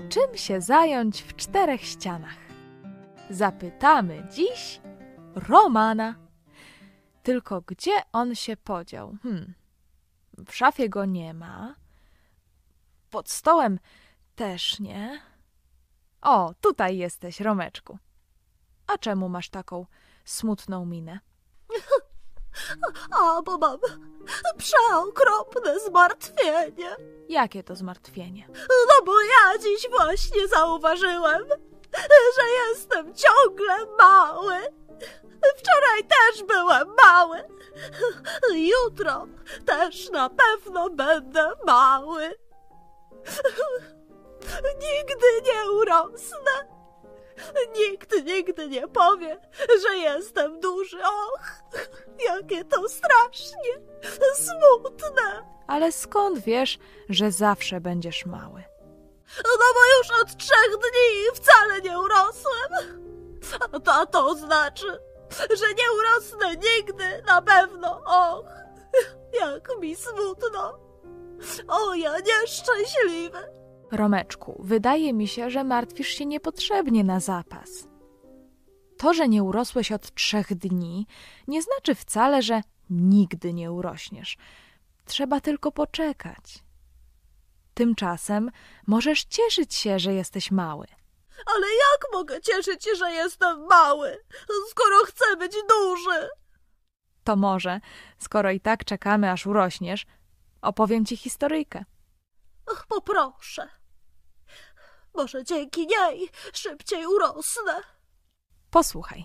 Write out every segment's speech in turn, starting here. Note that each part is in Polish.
Czym się zająć w 4 ścianach? Zapytamy dziś Romana. Tylko gdzie on się podział? W szafie go nie ma. Pod stołem też nie. O, tutaj jesteś, Romeczku. A czemu masz taką smutną minę? A, bo mam przeokropne zmartwienie. Jakie to zmartwienie? No bo ja dziś właśnie zauważyłem, że jestem ciągle mały. Wczoraj też byłem mały. Jutro też na pewno będę mały. Nigdy nie urosnę. Nikt nigdy nie powie, że jestem duży. Och, jakie to strasznie smutne. Ale skąd wiesz, że zawsze będziesz mały? No bo już od 3 dni wcale nie urosłem. A to znaczy, że nie urosnę nigdy na pewno. Och, jak mi smutno. O, ja nieszczęśliwy. Romeczku, wydaje mi się, że martwisz się niepotrzebnie na zapas. To, że nie urosłeś od 3 dni, nie znaczy wcale, że nigdy nie urośniesz. Trzeba tylko poczekać. Tymczasem możesz cieszyć się, że jesteś mały. Ale jak mogę cieszyć się, że jestem mały, skoro chcę być duży? To może, skoro i tak czekamy, aż urośniesz, opowiem ci historyjkę. Poproszę. Może dzięki niej szybciej urosnę. Posłuchaj.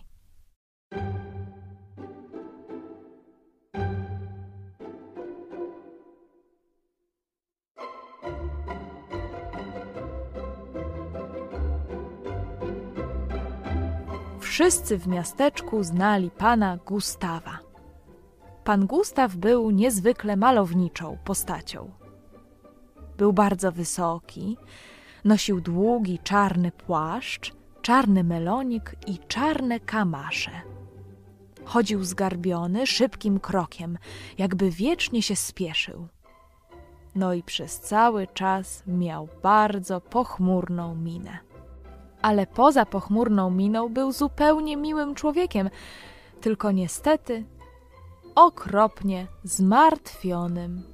Wszyscy w miasteczku znali pana Gustawa. Pan Gustaw był niezwykle malowniczą postacią. Był bardzo wysoki, nosił długi, czarny płaszcz, czarny melonik i czarne kamasze. Chodził zgarbiony, szybkim krokiem, jakby wiecznie się spieszył. No i przez cały czas miał bardzo pochmurną minę. Ale poza pochmurną miną był zupełnie miłym człowiekiem, tylko niestety okropnie zmartwionym.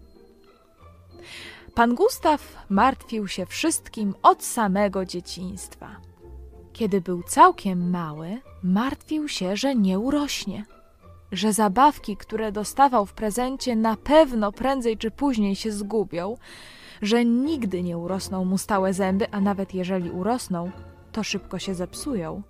Pan Gustaw martwił się wszystkim od samego dzieciństwa. Kiedy był całkiem mały, martwił się, że nie urośnie, że zabawki, które dostawał w prezencie, na pewno prędzej czy później się zgubią, że nigdy nie urosną mu stałe zęby, a nawet jeżeli urosną, to szybko się zepsują,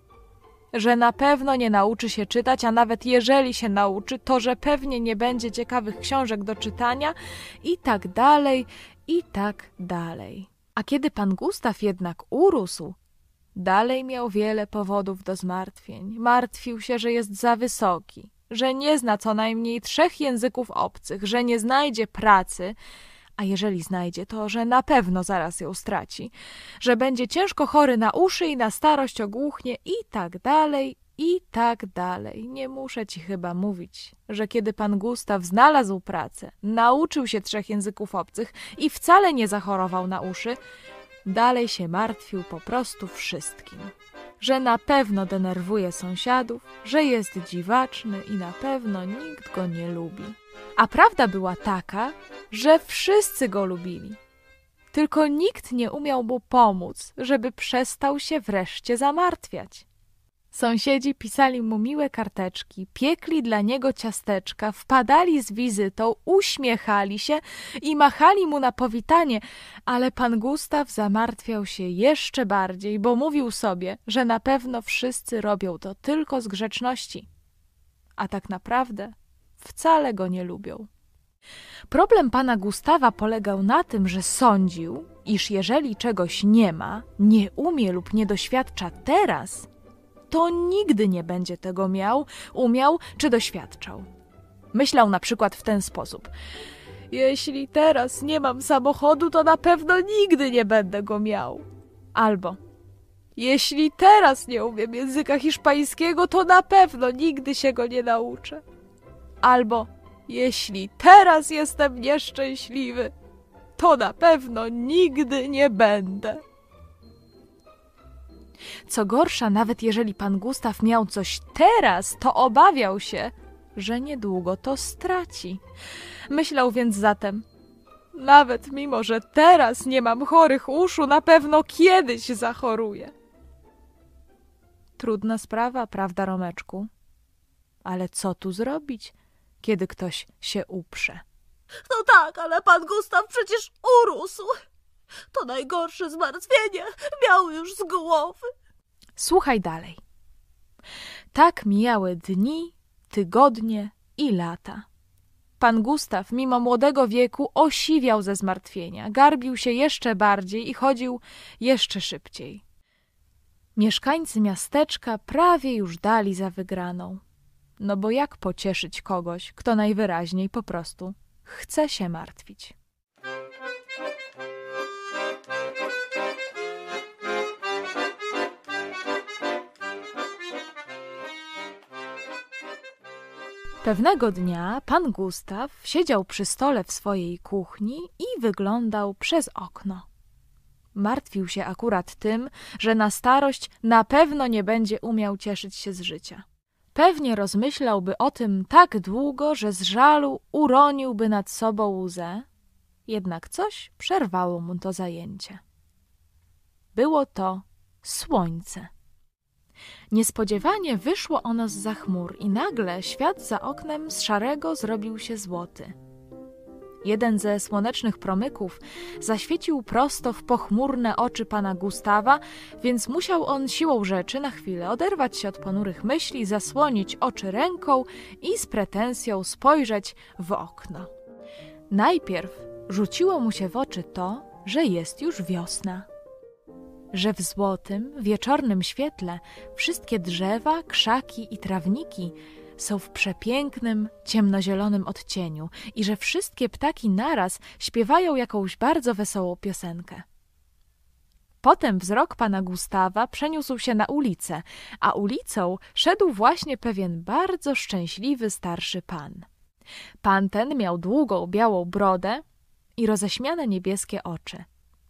że na pewno nie nauczy się czytać, a nawet jeżeli się nauczy, to że pewnie nie będzie ciekawych książek do czytania i tak dalej, i tak dalej. A kiedy pan Gustaw jednak urósł, dalej miał wiele powodów do zmartwień. Martwił się, że jest za wysoki, że nie zna co najmniej 3 języków obcych, że nie znajdzie pracy, a jeżeli znajdzie, to że na pewno zaraz ją straci, że będzie ciężko chory na uszy i na starość ogłuchnie i tak dalej, i tak dalej. Nie muszę ci chyba mówić, że kiedy pan Gustaw znalazł pracę, nauczył się 3 języków obcych i wcale nie zachorował na uszy, dalej się martwił po prostu wszystkim. Że na pewno denerwuje sąsiadów, że jest dziwaczny i na pewno nikt go nie lubi. A prawda była taka, że wszyscy go lubili. Tylko nikt nie umiał mu pomóc, żeby przestał się wreszcie zamartwiać. Sąsiedzi pisali mu miłe karteczki, piekli dla niego ciasteczka, wpadali z wizytą, uśmiechali się i machali mu na powitanie, ale pan Gustaw zamartwiał się jeszcze bardziej, bo mówił sobie, że na pewno wszyscy robią to tylko z grzeczności, a tak naprawdę wcale go nie lubią. Problem pana Gustawa polegał na tym, że sądził, iż jeżeli czegoś nie ma, nie umie lub nie doświadcza teraz, to nigdy nie będzie tego umiał czy doświadczał. Myślał na przykład w ten sposób: jeśli teraz nie mam samochodu, to na pewno nigdy nie będę go miał. Albo jeśli teraz nie umiem języka hiszpańskiego, to na pewno nigdy się go nie nauczę. Albo jeśli teraz jestem nieszczęśliwy, to na pewno nigdy nie będę. Co gorsza, nawet jeżeli pan Gustaw miał coś teraz, to obawiał się, że niedługo to straci. Myślał więc zatem: nawet mimo, że teraz nie mam chorych uszu, na pewno kiedyś zachoruję. Trudna sprawa, prawda, Romeczku? Ale co tu zrobić, kiedy ktoś się uprze? No tak, ale pan Gustaw przecież urósł. To najgorsze zmartwienie miał już z głowy. Słuchaj dalej. Tak mijały dni, tygodnie i lata. Pan Gustaw, mimo młodego wieku, osiwiał ze zmartwienia, garbił się jeszcze bardziej i chodził jeszcze szybciej. Mieszkańcy miasteczka prawie już dali za wygraną. No bo jak pocieszyć kogoś, kto najwyraźniej po prostu chce się martwić? Pewnego dnia pan Gustaw siedział przy stole w swojej kuchni i wyglądał przez okno. Martwił się akurat tym, że na starość na pewno nie będzie umiał cieszyć się z życia. Pewnie rozmyślałby o tym tak długo, że z żalu uroniłby nad sobą łzę, jednak coś przerwało mu to zajęcie. Było to słońce. Niespodziewanie wyszło ono zza chmur i nagle świat za oknem z szarego zrobił się złoty. Jeden ze słonecznych promyków zaświecił prosto w pochmurne oczy pana Gustawa, więc musiał on siłą rzeczy na chwilę oderwać się od ponurych myśli, zasłonić oczy ręką i z pretensją spojrzeć w okno. Najpierw rzuciło mu się w oczy to, że jest już wiosna. Że w złotym, wieczornym świetle wszystkie drzewa, krzaki i trawniki są w przepięknym, ciemnozielonym odcieniu i że wszystkie ptaki naraz śpiewają jakąś bardzo wesołą piosenkę. Potem wzrok pana Gustawa przeniósł się na ulicę, a ulicą szedł właśnie pewien bardzo szczęśliwy starszy pan. Pan ten miał długą, białą brodę i roześmiane niebieskie oczy.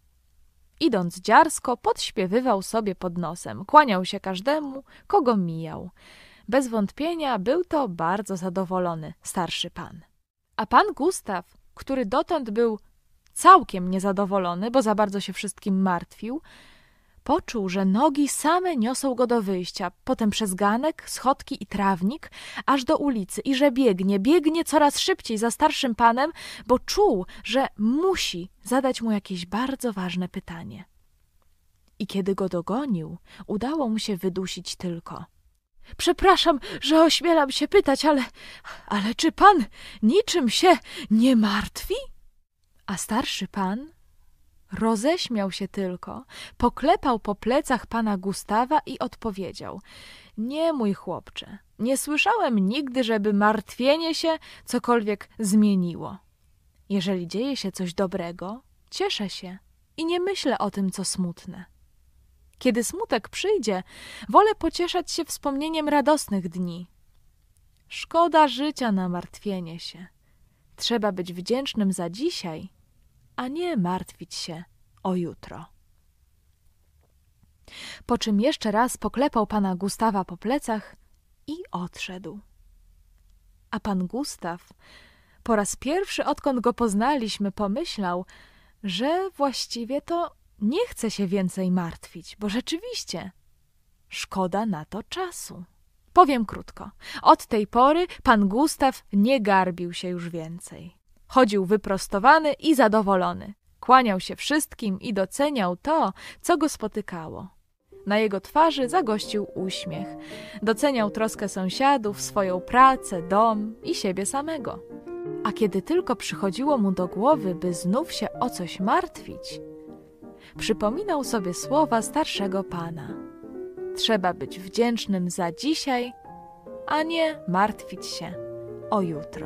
Idąc dziarsko, podśpiewywał sobie pod nosem, kłaniał się każdemu, kogo mijał. Bez wątpienia był to bardzo zadowolony starszy pan. A pan Gustaw, który dotąd był całkiem niezadowolony, bo za bardzo się wszystkim martwił, poczuł, że nogi same niosą go do wyjścia, potem przez ganek, schodki i trawnik, aż do ulicy i że biegnie coraz szybciej za starszym panem, bo czuł, że musi zadać mu jakieś bardzo ważne pytanie. I kiedy go dogonił, udało mu się wydusić tylko: przepraszam, że ośmielam się pytać, ale czy pan niczym się nie martwi? A starszy pan roześmiał się tylko, poklepał po plecach pana Gustawa i odpowiedział: nie, mój chłopcze, nie słyszałem nigdy, żeby martwienie się cokolwiek zmieniło. Jeżeli dzieje się coś dobrego, cieszę się i nie myślę o tym, co smutne. Kiedy smutek przyjdzie, wolę pocieszać się wspomnieniem radosnych dni. Szkoda życia na martwienie się. Trzeba być wdzięcznym za dzisiaj, a nie martwić się o jutro. Po czym jeszcze raz poklepał pana Gustawa po plecach i odszedł. A pan Gustaw po raz pierwszy, odkąd go poznaliśmy, pomyślał, że właściwie to nie chce się więcej martwić, bo rzeczywiście szkoda na to czasu. Powiem krótko. Od tej pory pan Gustaw nie garbił się już więcej. Chodził wyprostowany i zadowolony. Kłaniał się wszystkim i doceniał to, co go spotykało. Na jego twarzy zagościł uśmiech. Doceniał troskę sąsiadów, swoją pracę, dom i siebie samego. A kiedy tylko przychodziło mu do głowy, by znów się o coś martwić, przypominał sobie słowa starszego pana. Trzeba być wdzięcznym za dzisiaj, a nie martwić się o jutro.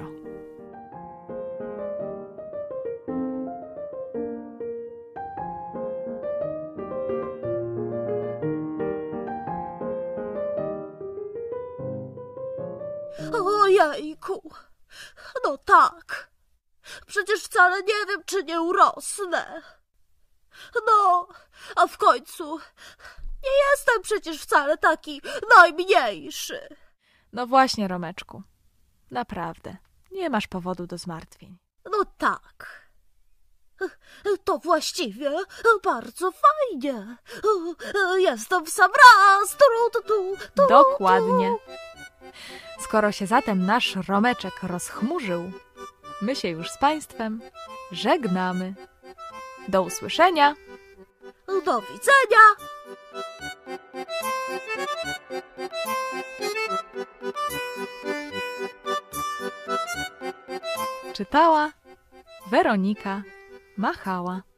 Ojejku, no tak, przecież wcale nie wiem, czy nie urosnę. No, a w końcu Nie jestem przecież wcale taki najmniejszy. No właśnie, Romeczku. Naprawdę, nie masz powodu do zmartwień. No tak. To właściwie bardzo fajnie. Jestem w sam raz. Dokładnie. Skoro się zatem nasz Romeczek rozchmurzył, my się już z Państwem żegnamy. Do usłyszenia. Do widzenia. Czytała Weronika Machała.